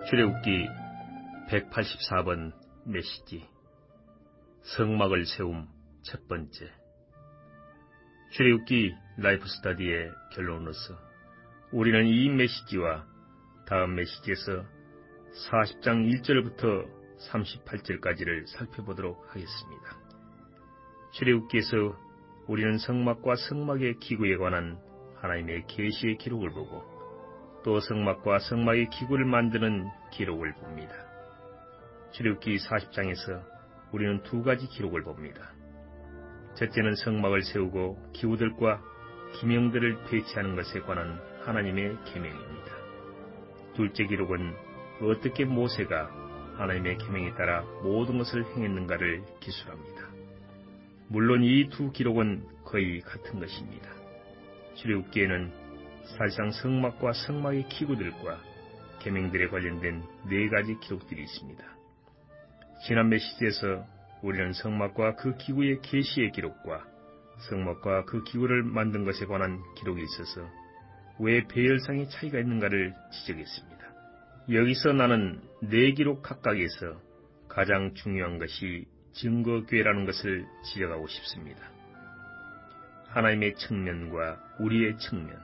출애굽기 184번 메시지 성막을 세움 첫 번째. 출애굽기 라이프 스터디의 결론으로서 우리는 이 메시지와 다음 메시지에서 40장 1절부터 38절까지를 살펴보도록 하겠습니다. 출애굽기에서 우리는 성막과 성막의 기구에 관한 하나님의 계시의 기록을 보고 또 성막과 성막의 기구를 만드는 기록을 봅니다. 출애굽기 40장에서 우리는 두 가지 기록을 봅니다. 첫째는 성막을 세우고 기구들과 기명들을 배치하는 것에 관한 하나님의 계명입니다. 둘째 기록은 어떻게 모세가 하나님의 계명에 따라 모든 것을 행했는가를 기술합니다. 물론 이 두 기록은 거의 같은 것입니다. 출애굽기에는 사실상 성막과 성막의 기구들과 계명들에 관련된 네 가지 기록들이 있습니다. 지난 메시지에서 우리는 성막과 그 기구의 계시의 기록과 성막과 그 기구를 만든 것에 관한 기록이 있어서 왜 배열상의 차이가 있는가를 지적했습니다. 여기서 나는 네 기록 각각에서 가장 중요한 것이 증거궤라는 것을 지적하고 싶습니다. 하나님의 측면과 우리의 측면.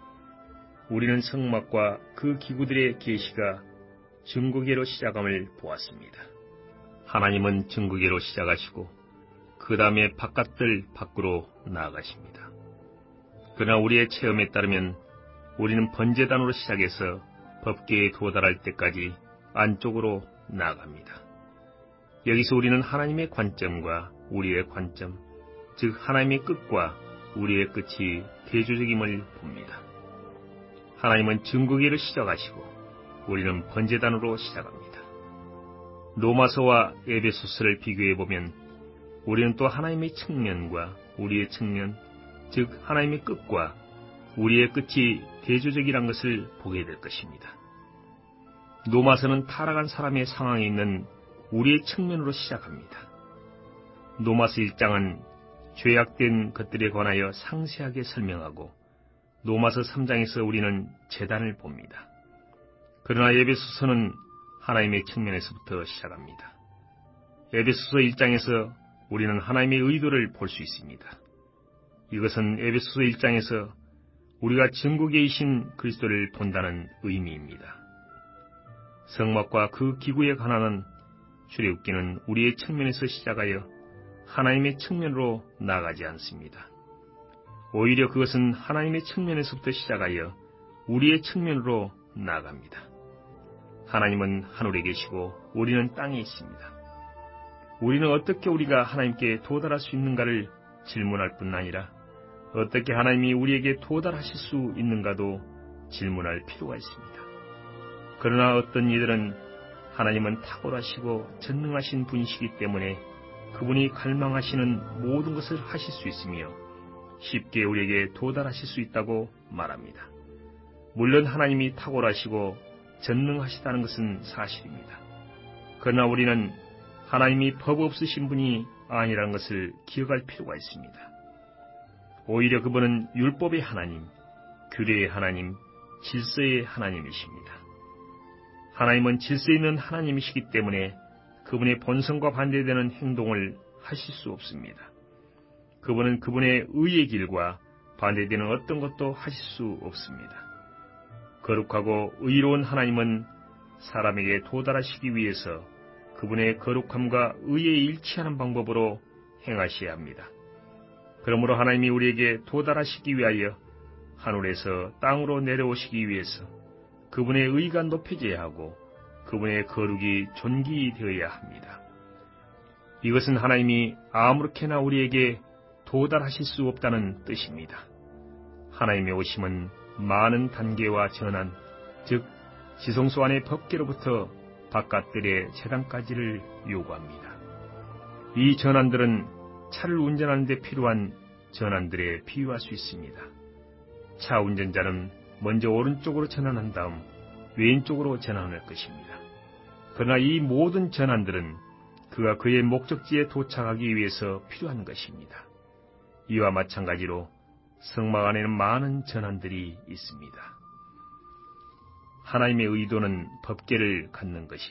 우리는 성막과 그 기구들의 계시가 증거궤로 시작함을 보았습니다. 하나님은 증거궤로 시작하시고 그 다음에 바깥들 밖으로 나아가십니다. 그러나 우리의 체험에 따르면 우리는 번제단으로 시작해서 법궤에 도달할 때까지 안쪽으로 나아갑니다. 여기서 우리는 하나님의 관점과 우리의 관점, 즉 하나님의 끝과 우리의 끝이 대조적임을 봅니다. 하나님은 증거궤를 시작하시고 우리는 번제단으로 시작합니다. 로마서와 에베소서를 비교해보면 우리는 또 하나님의 측면과 우리의 측면, 즉 하나님의 끝과 우리의 끝이 대조적이란 것을 보게 될 것입니다. 로마서는 타락한 사람의 상황에 있는 우리의 측면으로 시작합니다. 로마서 1장은 죄악된 것들에 관하여 상세하게 설명하고 로마서 3장에서 우리는 제단을 봅니다. 그러나 에베소서는 하나님의 측면에서부터 시작합니다. 에베소서 1장에서 우리는 하나님의 의도를 볼 수 있습니다. 이것은 에베소서 1장에서 우리가 증거계이신 그리스도를 본다는 의미입니다. 성막과 그 기구에 관한 출애굽기는 우리의 측면에서 시작하여 하나님의 측면으로 나아가지 않습니다. 오히려 그것은 하나님의 측면에서부터 시작하여 우리의 측면으로 나아갑니다. 하나님은 하늘에 계시고 우리는 땅에 있습니다. 우리는 어떻게 우리가 하나님께 도달할 수 있는가를 질문할 뿐 아니라 어떻게 하나님이 우리에게 도달하실 수 있는가도 질문할 필요가 있습니다. 그러나 어떤 이들은 하나님은 탁월하시고 전능하신 분이시기 때문에 그분이 갈망하시는 모든 것을 하실 수 있으며 쉽게 우리에게 도달하실 수 있다고 말합니다. 물론 하나님이 탁월하시고 전능하시다는 것은 사실입니다. 그러나 우리는 하나님이 법 없으신 분이 아니라는 것을 기억할 필요가 있습니다. 오히려 그분은 율법의 하나님, 규례의 하나님, 질서의 하나님이십니다. 하나님은 질서 있는 하나님이시기 때문에 그분의 본성과 반대되는 행동을 하실 수 없습니다. 그분은 그분의 의의 길과 반대되는 어떤 것도 하실 수 없습니다. 거룩하고 의로운 하나님은 사람에게 도달하시기 위해서 그분의 거룩함과 의에 일치하는 방법으로 행하셔야 합니다. 그러므로 하나님이 우리에게 도달하시기 위하여 하늘에서 땅으로 내려오시기 위해서 그분의 의가 높여져야 하고 그분의 거룩이 존귀되어야 합니다. 이것은 하나님이 아무렇게나 우리에게 도달하실 수 없다는 뜻입니다. 하나님의 오심은 많은 단계와 전환, 즉 지성소 안의 법궤로부터 바깥들의 제단까지를 요구합니다. 이 전환들은 차를 운전하는 데 필요한 전환들에 비유할 수 있습니다. 차 운전자는 먼저 오른쪽으로 전환한 다음 왼쪽으로 전환할 것입니다. 그러나 이 모든 전환들은 그가 그의 목적지에 도착하기 위해서 필요한 것입니다. 이와 마찬가지로 성막 안에는 많은 전환들이 있습니다. 하나님의 의도는 법계를 갖는 것임.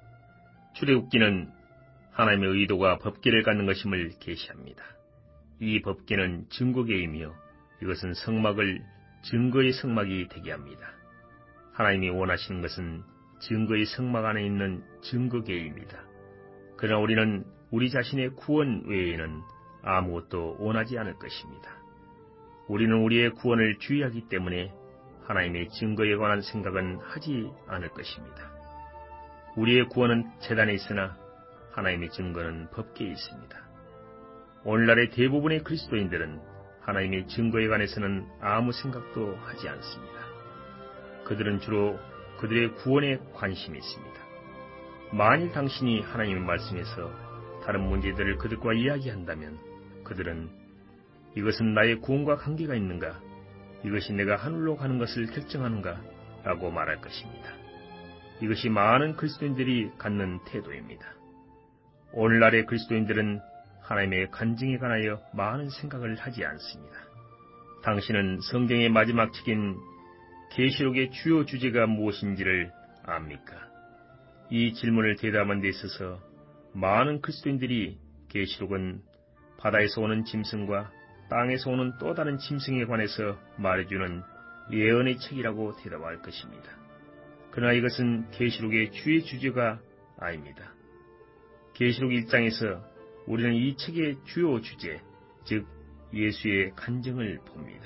출애굽기는 하나님의 의도가 법계를 갖는 것임을 계시합니다. 이 법계는 증거계이며 이것은 성막을 증거의 성막이 되게 합니다. 하나님이 원하시는 것은 증거의 성막 안에 있는 증거계입니다. 그러나 우리는 우리 자신의 구원 외에는 아무것도 원하지 않을 것입니다. 우리는 우리의 구원을 주의하기 때문에 하나님의 증거에 관한 생각은 하지 않을 것입니다. 우리의 구원은 제단에 있으나 하나님의 증거는 법계에 있습니다. 오늘날의 대부분의 그리스도인들은 하나님의 증거에 관해서는 아무 생각도 하지 않습니다. 그들은 주로 그들의 구원에 관심이 있습니다. 만일 당신이 하나님의 말씀에서 다른 문제들을 그들과 이야기한다면 그들은 이것은 나의 구원과 관계가 있는가? 이것이 내가 하늘로 가는 것을 결정하는가? 라고 말할 것입니다. 이것이 많은 그리스도인들이 갖는 태도입니다. 오늘날의 그리스도인들은 하나님의 간증에 관하여 많은 생각을 하지 않습니다. 당신은 성경의 마지막 책인 계시록의 주요 주제가 무엇인지를 압니까? 이 질문을 대답하는 데 있어서 많은 그리스도인들이 계시록은 바다에서 오는 짐승과 땅에서 오는 또 다른 짐승에 관해서 말해주는 예언의 책이라고 대답할 것입니다. 그러나 이것은 계시록의 주의 주제가 아닙니다. 계시록 1장에서 우리는 이 책의 주요 주제, 즉 예수의 간증을 봅니다.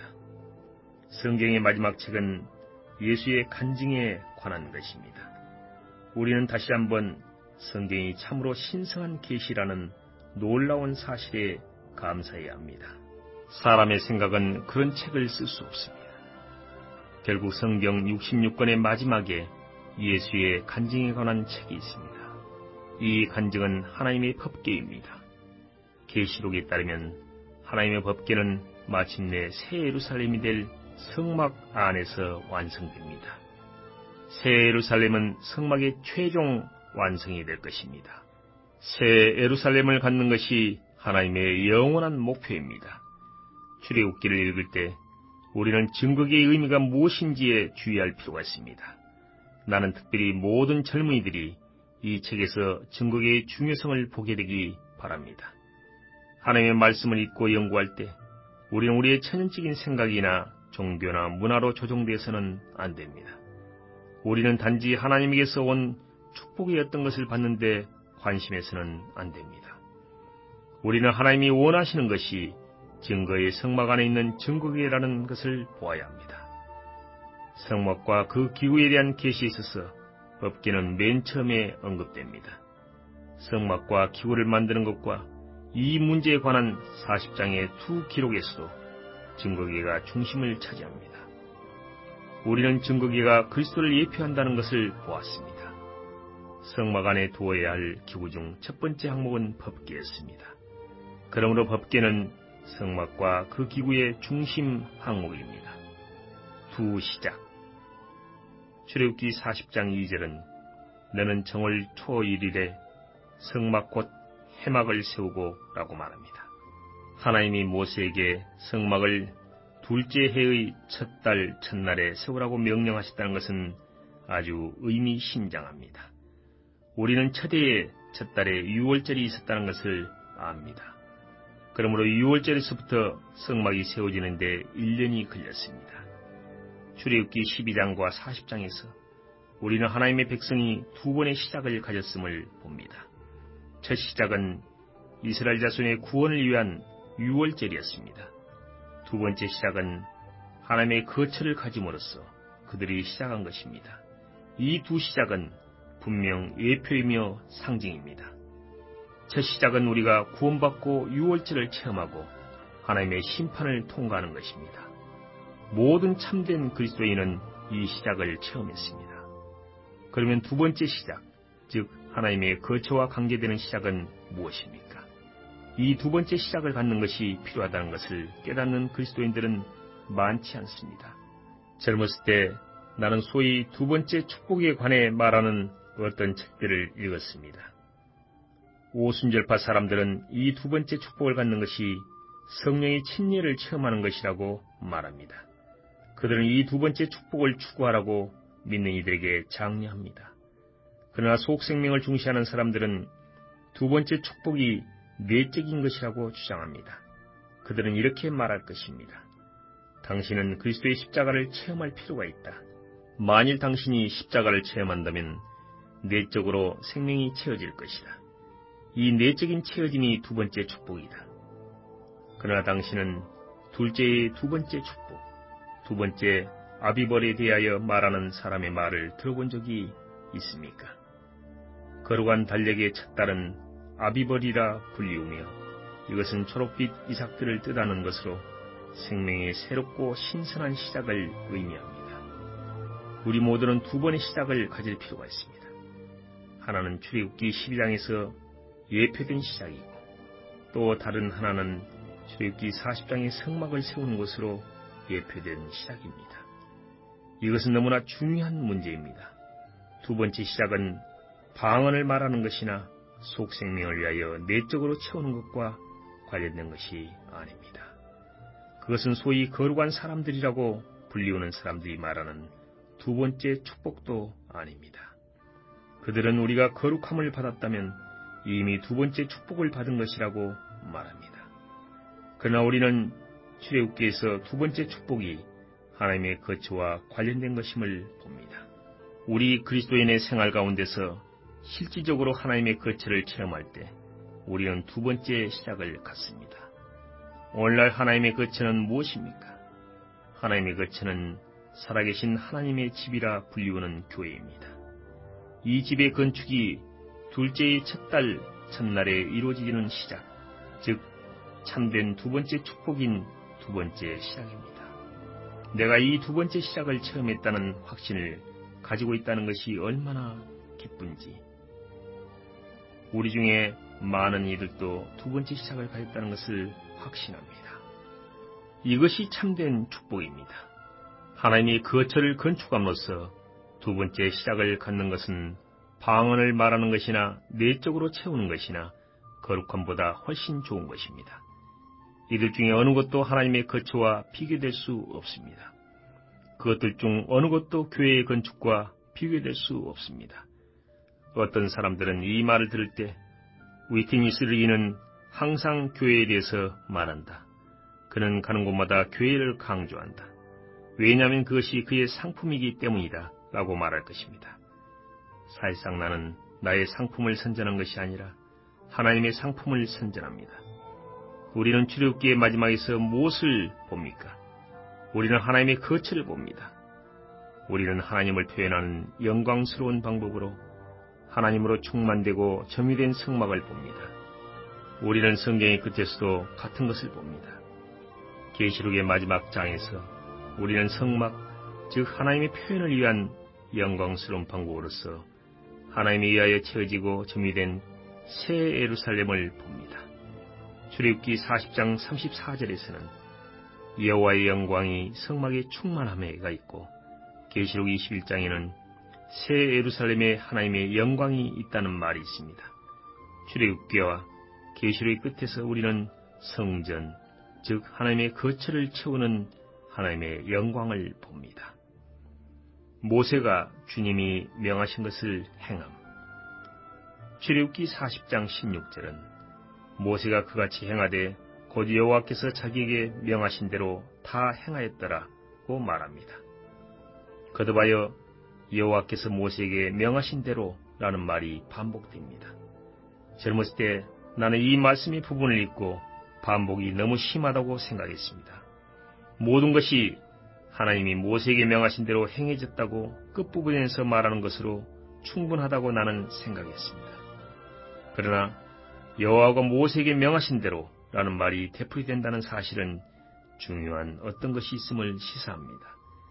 성경의 마지막 책은 예수의 간증에 관한 것입니다. 우리는 다시 한번 성경이 참으로 신성한 계시라는 놀라운 사실에 감사해야 합니다. 사람의 생각은 그런 책을 쓸 수 없습니다. 결국 성경 66권의 마지막에 예수의 간증에 관한 책이 있습니다. 이 간증은 하나님의 법궤입니다. 계시록에 따르면 하나님의 법궤는 마침내 새 예루살렘이 될 성막 안에서 완성됩니다. 새 예루살렘은 성막의 최종 완성이 될 것입니다. 새 예루살렘을 갖는 것이 하나님의 영원한 목표입니다. 출애굽기를 읽을 때 우리는 증거계의 의미가 무엇인지에 주의할 필요가 있습니다. 나는 특별히 모든 젊은이들이 이 책에서 증거계의 중요성을 보게 되기 바랍니다. 하나님의 말씀을 읽고 연구할 때 우리는 우리의 천연적인 생각이나 종교나 문화로 조종되어서는 안 됩니다. 우리는 단지 하나님에게서 온 축복의 어떤 것을 받는데 관심해서는 안 됩니다. 우리는 하나님이 원하시는 것이 증거의 성막 안에 있는 증거계라는 것을 보아야 합니다. 성막과 그 기구에 대한 계시에 있어서 법궤는 맨 처음에 언급됩니다. 성막과 기구를 만드는 것과 이 문제에 관한 40장의 두 기록에서도 증거계가 중심을 차지합니다. 우리는 증거계가 그리스도를 예표한다는 것을 보았습니다. 성막 안에 두어야 할 기구 중 첫 번째 항목은 법궤였습니다. 그러므로 법궤는 성막과 그 기구의 중심 항목입니다. 두 시작. 출애굽기 40장 2절은 너는 정월 초 1일에 성막 곧 해막을 세우고 라고 말합니다. 하나님이 모세에게 성막을 둘째 해의 첫 달 첫날에 세우라고 명령하셨다는 것은 아주 의미심장합니다. 우리는 첫 해의 첫 달에 유월절이 있었다는 것을 압니다. 그러므로 유월절에서부터 성막이 세워지는데 1년이 걸렸습니다. 출애굽기 12장과 40장에서 우리는 하나님의 백성이 두 번의 시작을 가졌음을 봅니다. 첫 시작은 이스라엘 자손의 구원을 위한 유월절이었습니다. 두 번째 시작은 하나님의 거처를 가짐으로써 그들이 시작한 것입니다. 이 두 시작은 분명 예표이며 상징입니다. 첫 시작은 우리가 구원받고 유월절을 체험하고 하나님의 심판을 통과하는 것입니다. 모든 참된 그리스도인은 이 시작을 체험했습니다. 그러면 두 번째 시작, 즉 하나님의 거처와 관계되는 시작은 무엇입니까? 이 두 번째 시작을 갖는 것이 필요하다는 것을 깨닫는 그리스도인들은 많지 않습니다. 젊었을 때 나는 소위 두 번째 축복에 관해 말하는 어떤 책들을 읽었습니다. 오순절파 사람들은 이 두 번째 축복을 갖는 것이 성령의 침례를 체험하는 것이라고 말합니다. 그들은 이 두 번째 축복을 추구하라고 믿는 이들에게 장려합니다. 그러나 속생명을 중시하는 사람들은 두 번째 축복이 내적인 것이라고 주장합니다. 그들은 이렇게 말할 것입니다. 당신은 그리스도의 십자가를 체험할 필요가 있다. 만일 당신이 십자가를 체험한다면 내적으로 생명이 채워질 것이다. 이 내적인 채워짐이 두 번째 축복이다. 그러나 당신은 둘째의 두 번째 축복, 두 번째 아비벌에 대하여 말하는 사람의 말을 들어본 적이 있습니까? 거룩한 달력의 첫 달은 아비벌이라 불리우며 이것은 초록빛 이삭들을 뜻하는 것으로 생명의 새롭고 신선한 시작을 의미합니다. 우리 모두는 두 번의 시작을 가질 필요가 있습니다. 하나는 출애굽기 12장에서 예표된 시작이고 또 다른 하나는 출애굽기 40장의 성막을 세우는 것으로 예표된 시작입니다. 이것은 너무나 중요한 문제입니다. 두 번째 시작은 방언을 말하는 것이나 속생명을 위하여 내적으로 채우는 것과 관련된 것이 아닙니다. 그것은 소위 거룩한 사람들이라고 불리우는 사람들이 말하는 두 번째 축복도 아닙니다. 그들은 우리가 거룩함을 받았다면 이미 두 번째 축복을 받은 것이라고 말합니다. 그러나 우리는 출애굽기에서 두 번째 축복이 하나님의 거처와 관련된 것임을 봅니다. 우리 그리스도인의 생활 가운데서 실질적으로 하나님의 거처를 체험할 때 우리는 두 번째 시작을 갖습니다. 오늘날 하나님의 거처는 무엇입니까? 하나님의 거처는 살아계신 하나님의 집이라 불리우는 교회입니다. 이 집의 건축이 둘째의 첫 달 첫날에 이루어지는 시작, 즉 참된 두 번째 축복인 두 번째 시작입니다. 내가 이 두 번째 시작을 체험했다는 확신을 가지고 있다는 것이 얼마나 기쁜지, 우리 중에 많은 이들도 두 번째 시작을 가졌다는 것을 확신합니다. 이것이 참된 축복입니다. 하나님이 거처를 건축함으로써 두 번째 시작을 갖는 것은 방언을 말하는 것이나 내적으로 채우는 것이나 거룩함보다 훨씬 좋은 것입니다. 이들 중에 어느 것도 하나님의 거처와 비교될 수 없습니다. 그것들 중 어느 것도 교회의 건축과 비교될 수 없습니다. 어떤 사람들은 이 말을 들을 때 위트니 스리기는 항상 교회에 대해서 말한다. 그는 가는 곳마다 교회를 강조한다. 왜냐하면 그것이 그의 상품이기 때문이다 라고 말할 것입니다. 사실상 나는 나의 상품을 선전한 것이 아니라 하나님의 상품을 선전합니다. 우리는 출애굽기의 마지막에서 무엇을 봅니까? 우리는 하나님의 거처를 봅니다. 우리는 하나님을 표현하는 영광스러운 방법으로 하나님으로 충만되고 점유된 성막을 봅니다. 우리는 성경의 끝에서도 같은 것을 봅니다. 계시록의 마지막 장에서 우리는 성막, 즉 하나님의 표현을 위한 영광스러운 방법으로서 하나님에 의하여 채워지고 점유된 새 예루살렘을 봅니다. 출애굽기 40장 34절에서는 여호와의 영광이 성막에 충만함에가 있고 계시록 21장에는 새 예루살렘에 하나님의 영광이 있다는 말이 있습니다. 출애굽기와 계시록의 끝에서 우리는 성전, 즉 하나님의 거처를 채우는 하나님의 영광을 봅니다. 모세가 주님이 명하신 것을 행함. 출애굽기 40장 16절은 모세가 그같이 행하되 곧 여호와께서 자기에게 명하신 대로 다 행하였더라고 말합니다. 거듭하여 여호와께서 모세에게 명하신 대로라는 말이 반복됩니다. 젊었을 때 나는 이 말씀의 부분을 읽고 반복이 너무 심하다고 생각했습니다. 모든 것이 하나님이 모세에게 명하신 대로 행해졌다고 끝부분에서 말하는 것으로 충분하다고 나는 생각했습니다. 그러나 여호와가 모세에게 명하신 대로라는 말이 되풀이된다는 사실은 중요한 어떤 것이 있음을 시사합니다.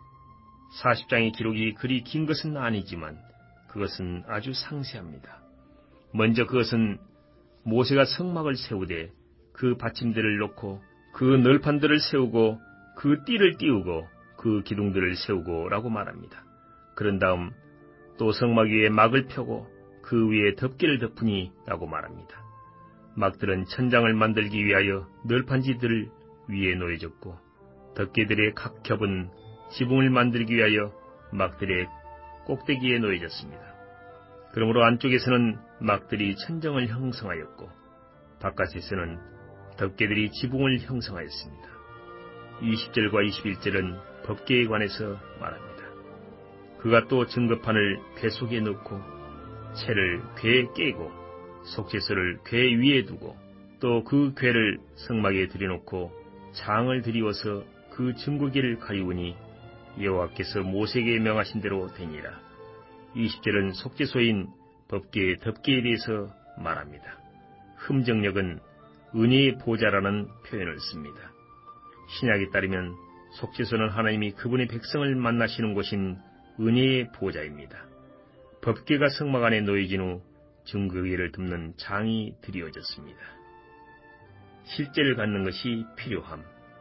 40장의 기록이 그리 긴 것은 아니지만 그것은 아주 상세합니다. 먼저 그것은 모세가 성막을 세우되 그 받침들을 놓고 그 널판들을 세우고 그 띠를 띄우고 그 기둥들을 세우고 라고 말합니다. 그런 다음 또 성막 위에 막을 펴고 그 위에 덮개를 덮으니 라고 말합니다. 막들은 천장을 만들기 위하여 널판지들 위에 놓여졌고 덮개들의 각 겹은 지붕을 만들기 위하여 막들의 꼭대기에 놓여졌습니다. 그러므로 안쪽에서는 막들이 천정을 형성하였고 바깥에서는 덮개들이 지붕을 형성하였습니다. 20절과 21절은 법궤에 관해서 말합니다. 그가 또 증거판을 궤 속에 넣고 채를 궤에 깨고 속죄소를 궤 위에 두고 또 그 궤를 성막에 들여놓고 장을 들이워서 그 증거기를 가리우니 여호와께서 모세에게 명하신 대로 되니라. 20절은 속죄소인 법궤의 덮개에 대해서 말합니다. 흠정력은 은혜의 보좌라는 표현을 씁니다. 신약에 따르면 속죄소는 하나님이 그분의 백성을 만나시는 곳인 은혜의 보좌입니다. 법궤가 성막 안에 놓여진 후 증거기를 덮는 장이 드리워졌습니다. 실제를 갖는 것이 필요함.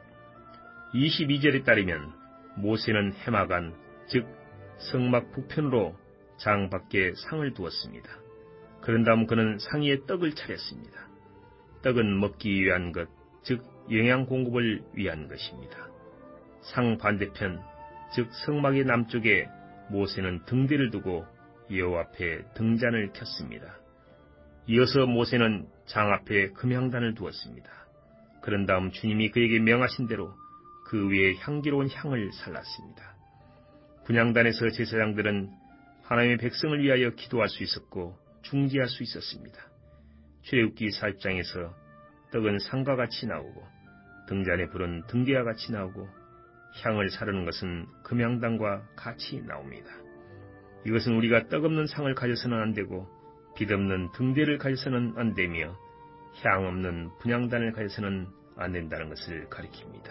22절에 따르면 모세는 해마간, 즉 성막 북편으로 장 밖에 상을 두었습니다. 그런 다음 그는 상 위에 떡을 차렸습니다. 떡은 먹기 위한 것, 즉 영양 공급을 위한 것입니다. 상 반대편, 즉 성막의 남쪽에 모세는 등대를 두고 여호와 앞에 등잔을 켰습니다. 이어서 모세는 장 앞에 금향단을 두었습니다. 그런 다음 주님이 그에게 명하신 대로 그 위에 향기로운 향을 살랐습니다. 분향단에서 제사장들은 하나님의 백성을 위하여 기도할 수 있었고 중지할 수 있었습니다. 출애굽기 40장에서 떡은 상과 같이 나오고 등잔에 불은 등대와 같이 나오고 향을 사르는 것은 금향단과 같이 나옵니다. 이것은 우리가 떡 없는 상을 가져서는 안 되고 빛 없는 등대를 가져서는 안 되며 향 없는 분향단을 가져서는 안 된다는 것을 가리킵니다.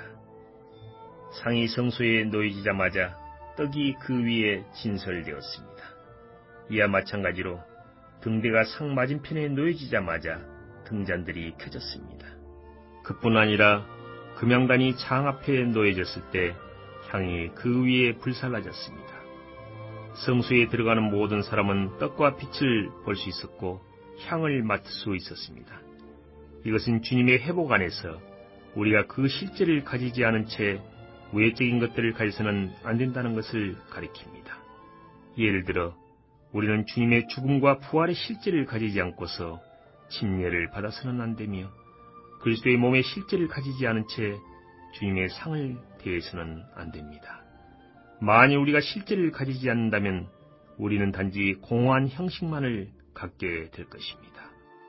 상이 성소에 놓여지자마자 떡이 그 위에 진설되었습니다. 이와 마찬가지로 등대가 상 맞은편에 놓여지자마자 등잔들이 켜졌습니다. 그뿐 아니라 금향단이 장 앞에 놓여졌을 때 향이 그 위에 불살라졌습니다. 성소에 들어가는 모든 사람은 떡과 빛을 볼 수 있었고 향을 맡을 수 있었습니다. 이것은 주님의 회복 안에서 우리가 그 실제를 가지지 않은 채 외적인 것들을 가져서는 안 된다는 것을 가리킵니다. 예를 들어 우리는 주님의 죽음과 부활의 실제를 가지지 않고서 침례를 받아서는 안 되며 그리스도의 몸의 실제를 가지지 않은 채 주님의 상을 대해서는 안 됩니다. 만일 우리가 실제를 가지지 않는다면 우리는 단지 공허한 형식만을 갖게 될 것입니다.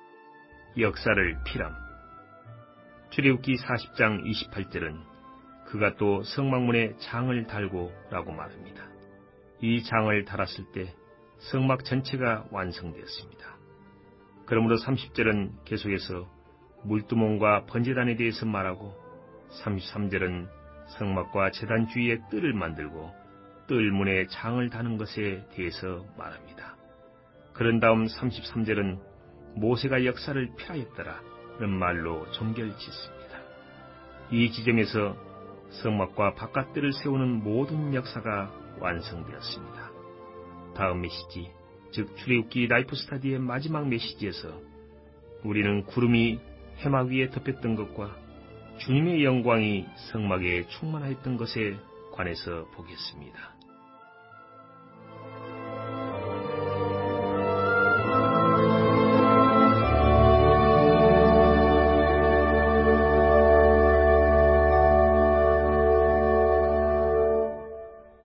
역사를 피람. 출애굽기 40장 28절은 그가 또 성막문에 장을 달고 라고 말합니다. 이 장을 달았을 때 성막 전체가 완성되었습니다. 그러므로 30절은 계속해서 물두멍과 번제단에 대해서 말하고 33절은 성막과 제단 주위에 뜰을 만들고 뜰문에 장을 다는 것에 대해서 말합니다. 그런 다음 33절은 모세가 역사를 펴하였더라는 말로 종결짓습니다. 이 지점에서 성막과 바깥뜰을 세우는 모든 역사가 완성되었습니다. 다음 메시지, 즉 출애굽기 라이프 스타디의 마지막 메시지에서 우리는 구름이 해막 위에 덮였던 것과 주님의 영광이 성막에 충만하였던 것에 관해서 보겠습니다.